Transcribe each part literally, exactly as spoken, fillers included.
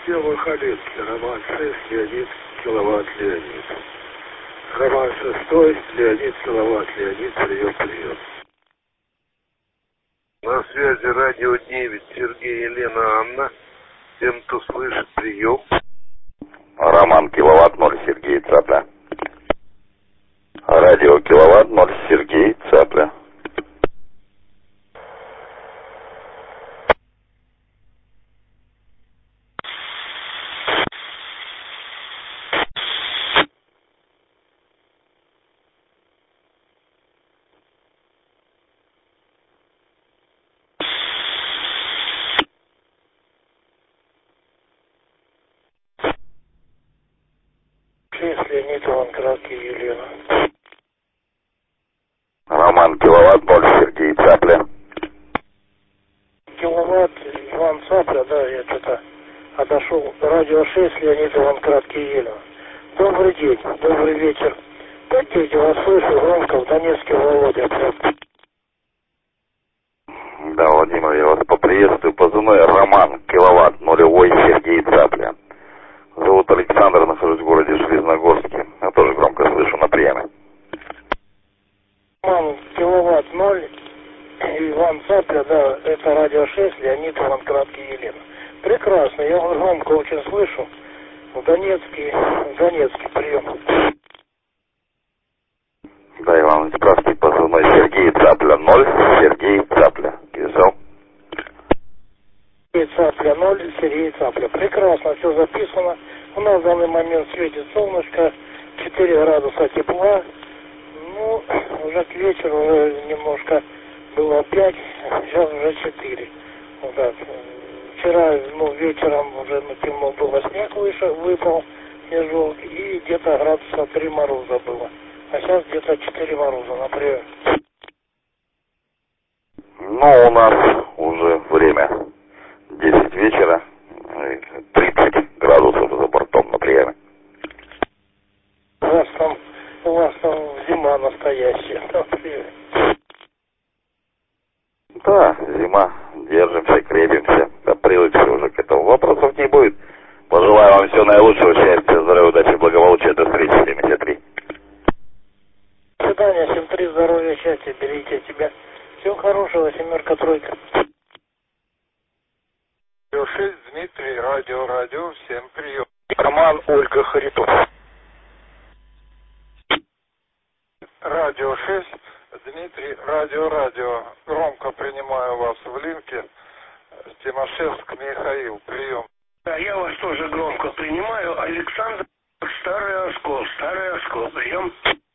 Села Халицкий, роман шесть, Леонид, киловатт, Леонид. Роман шестой, Леонид, киловатт, Леонид, прием, прием. На связи радио девять, Сергей, Елена, Анна. Всем, кто слышит, прием. Роман киловатт ноль, Сергей, Цапля. Радио киловатт ноль, Сергей, Цапля. Леонид, Иван Краткий, Елена. Роман киловатт ноль, Сергей, Цапля. Киловатт, Иван Цапля, да, я что-то отошел. Радио шесть, Леонид, Иван Краткий, Елена. Добрый день, добрый вечер. Поддержите, вас слышу, громко, в Донецке, Володя. Да, Владимир, я вас поприветствую. Позывной Роман киловатт нулевой, Сергей, Цапля. Зовут Александр, нахожусь в городе Железногорске. Я тоже громко слышу на приеме. Роман киловатт ноль, Иван Цапля, да, это радио шесть, Леонид, Иван Краткий, Елена. Прекрасно, я вас громко очень слышу. В Донецке, в Донецке прием. Да, Иван, справки, позывной Сергей, Цапля ноль, Сергей, Цапля. Писал. Сергей Цапля ноль, Сергей Цапля. Прекрасно, все записано. У нас в данный момент светит солнышко, четыре градуса тепла. Ну, уже к вечеру уже немножко было пять, сейчас уже четыре. Вот так. Вчера, ну, вечером уже ну, темно было, снег выше, выпал, снежок, и где-то градуса три мороза было. А сейчас где-то четыре мороза, например. Ну, у нас уже время десять вечера, тридцать градусов за бортом на приеме. У вас там, у вас там зима настоящая, например. Да, зима, держимся, крепимся, да, привыкли уже к этому. Вопросов не будет. Пожелаю вам всего наилучшего, счастья, здоровья, удачи, благополучия, до встречи, семьдесят три. До свидания, семьдесят три, здоровья, счастья, берите себя. Всего хорошего, семерка, тройка. Радио шесть, Дмитрий, радио, радио, всем прием. Роман, Ольга, Харитон. Радио шесть, Дмитрий, радио, радио. Громко принимаю вас в линке. Тимошевск, Михаил, прием. Да, я вас тоже громко принимаю. Александр, Старый Оскол, Старый Оскол, прием.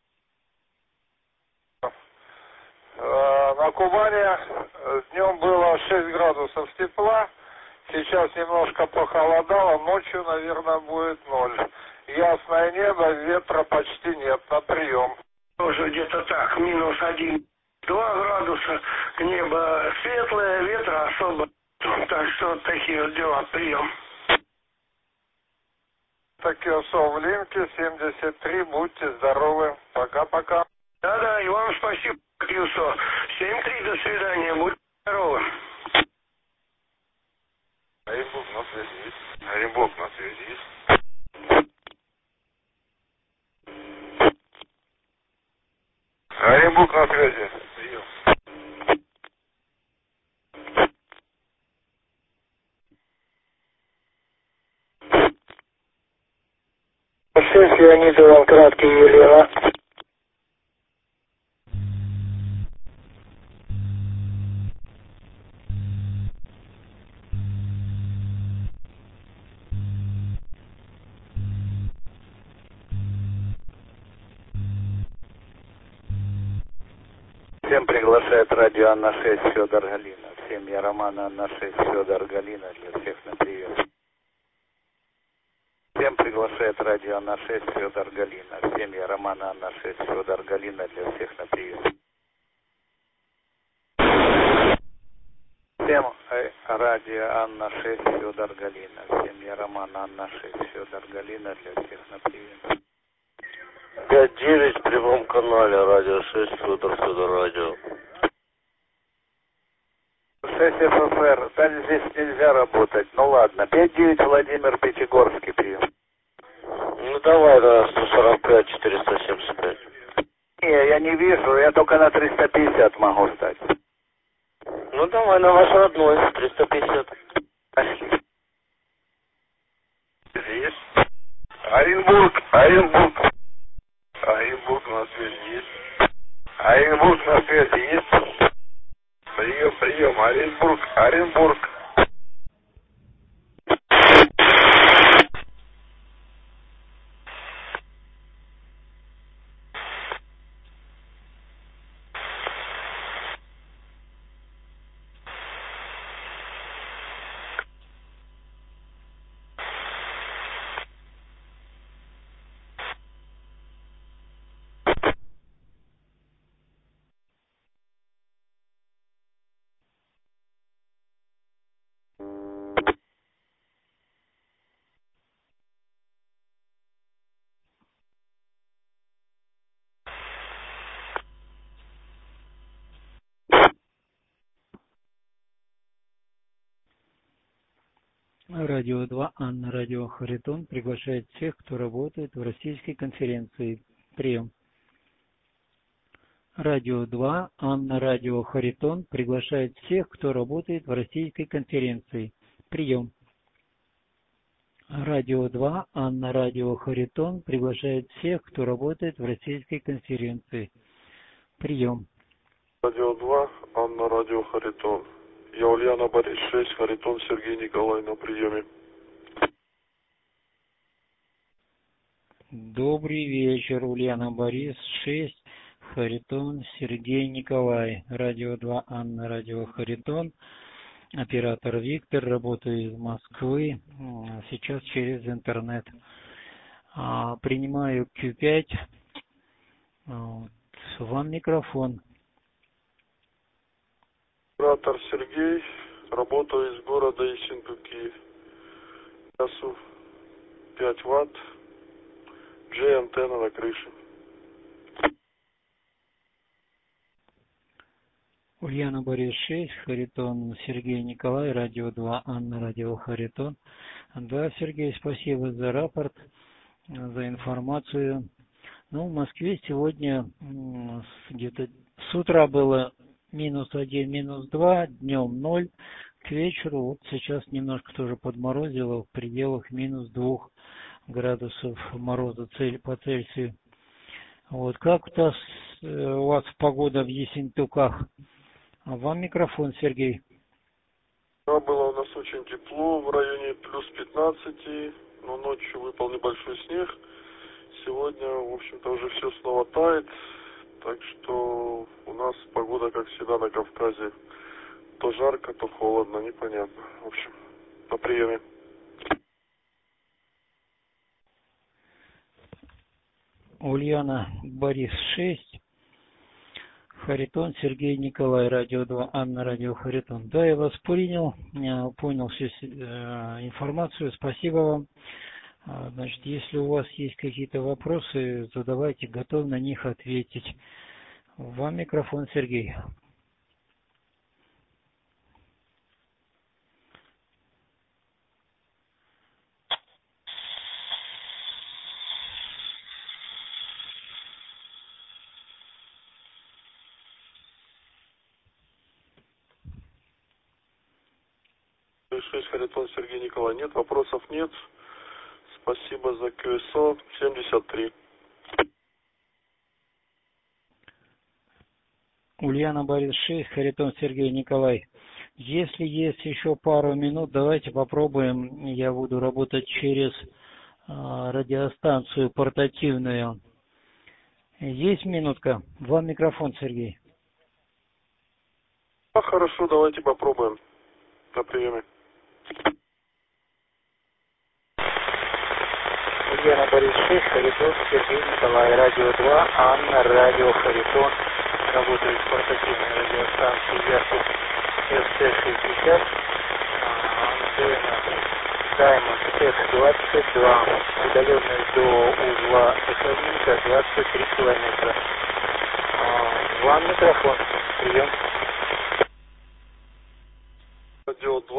На Кубани днем было шесть градусов тепла. Сейчас немножко похолодало, ночью, наверное, будет ноль. Ясное небо, ветра почти нет, на прием. Тоже где-то так, минус один, два градуса, небо светлое, ветра особо. Так что вот такие вот дела, прием. Такие в линке, семьдесят три, будьте здоровы. Пока-пока. Да-да, и вам спасибо, Юсо. семь три, до свидания, будьте здоровы. Оренбург на связи есть. Оренбург на связи есть. Оренбург на связи. Прием. шесть, Леонид, Иван Краткий, Елена. Всем приглашает радио Анна шесть, Федор Галина. Семья Романа Анна шесть, Федор Галина, для всех на прием. Всем приглашает радио Анна шесть, Федор Галина. Семья Романа Анна шесть, Федор Галина, для всех на прием. Всем радио Анна шесть, Федор Галина. Семья Романа Анна шесть, Федор Галина, для всех на прием. пять девять в прямом канале, радио шесть, Федор, Федор, радио. шесть эф эф эр, дальше здесь нельзя работать. Ну ладно, пять девять Владимир, Пятигорский, прием. Ну давай на сто сорок пять четыреста семьдесят пять. Не, я не вижу, я только на триста пятьдесят могу стать. Ну давай на ваш родной, триста пятьдесят. Пошли. Есть. Оренбург, Оренбург. Оренбург на связи есть. Оренбург на связи есть. Прием, прием, Оренбург, Оренбург. Радио два, Анна, радио Харитон приглашает всех, кто работает в российской конференции. Прием. Радио два, Анна, радио Харитон приглашает всех, кто работает в российской конференции. Прием. Радио два, Анна, радио Харитон приглашает всех, кто работает в российской конференции. Прием. Радио два, Анна, радио Харитон. Я Ульяна Борис шесть, Харитон Сергей Николай на приеме. Добрый вечер, Ульяна Борис шесть, Харитон Сергей Николай. Радио два, Анна, радио Харитон. Оператор Виктор, работаю из Москвы, сейчас через интернет. Принимаю кью пять. Вам микрофон. Оператор Сергей, работаю из города Ессентуки. Часу пять ватт. Джей антенна на крыше. Ульяна Борис шесть, Харитон Сергей Николай, радио два, Анна, радио Харитон. Да, Сергей, спасибо за рапорт, за информацию. Ну, в Москве сегодня где-то с утра было минус один, минус два, днем ноль, к вечеру вот сейчас немножко тоже подморозило в пределах минус двух градусов мороза по Цельсию. Вот как у вас, у вас погода в Ессентуках? А вам микрофон, Сергей. Да, было у нас очень тепло, в районе плюс пятнадцати, но ночью выпал небольшой снег. Сегодня, в общем-то, уже все снова тает, так что у нас погода, как всегда, на Кавказе. То жарко, то холодно, непонятно. В общем, на приеме. Ульяна Борис шесть, Харитон Сергей Николай, радио два, Анна, радио Харитон. Да, я вас принял, я понял всю информацию, спасибо вам. Значит, если у вас есть какие-то вопросы, задавайте, готов на них ответить. Вам микрофон, Сергей. шесть, Харитон Сергей Николай. Нет, вопросов нет. Спасибо за ку эс о семьдесят три. Ульяна Борис шесть, Харитон Сергей Николай. Если есть еще пару минут, давайте попробуем. Я буду работать через а, радиостанцию портативную. Есть минутка? Вам микрофон, Сергей. А, хорошо, давайте попробуем. На приеме. Ульяна Борис шесть, Харитон Сергей Николай, радио два, Анна, радио Харитон. Работает в портативной радиостанции Яху эф тэ шестьдесят, антенна Diamond эф двадцать два, удаленность до узла экономика двадцать три километра. Вам микрофон, прием.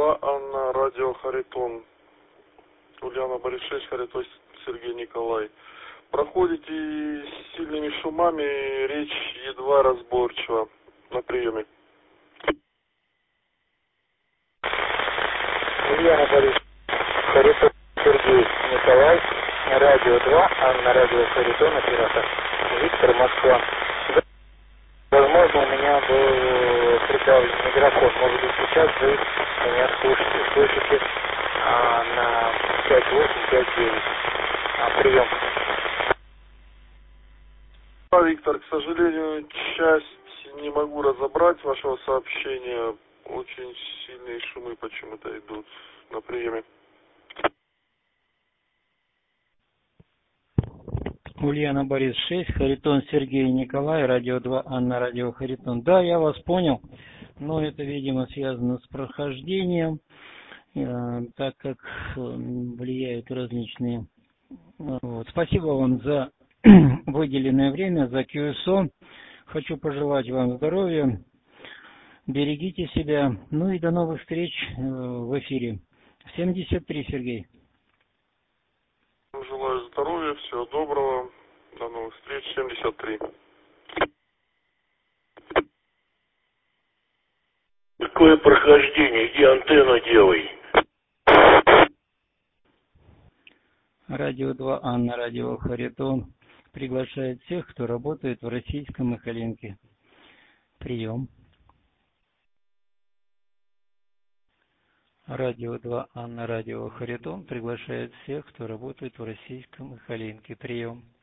два, Анна, радио Харитон. Ульяна, Борис шесть, Харитон, Сергей Николай. Проходите с сильными шумами, речь едва разборчива. На приеме. Ульяна, Борис, Харитон, Сергей Николай, радио два, Анна, радио Харитон, оператор Виктор, Москва. Возможно, у меня был придавлен микрофон. Может быть, сейчас вы меня слышите, слышите а, на пять восемь пять девять. А, прием. Виктор, к сожалению, часть не могу разобрать вашего сообщения. Очень сильные шумы почему-то идут на приеме. Ульяна, Борис шесть, Харитон, Сергей Николай, радио два, Анна, радио Харитон. Да, я вас понял, но это, видимо, связано с прохождением, э, так как э, влияют различные. Вот. Спасибо вам за выделенное время, за кью эс о. Хочу пожелать вам здоровья, берегите себя, ну и до новых встреч э, в эфире. семьдесят три, Сергей. Желаю здоровья, всего доброго, до новых встреч, семьдесят три. Какое прохождение, где антенну делай? Радио два, Анна, радио Харитон приглашает всех, кто работает в российском Махаленке. Прием. Радио два, Анна, радио Харитон приглашает всех, кто работает в российском Махаленке. Прием.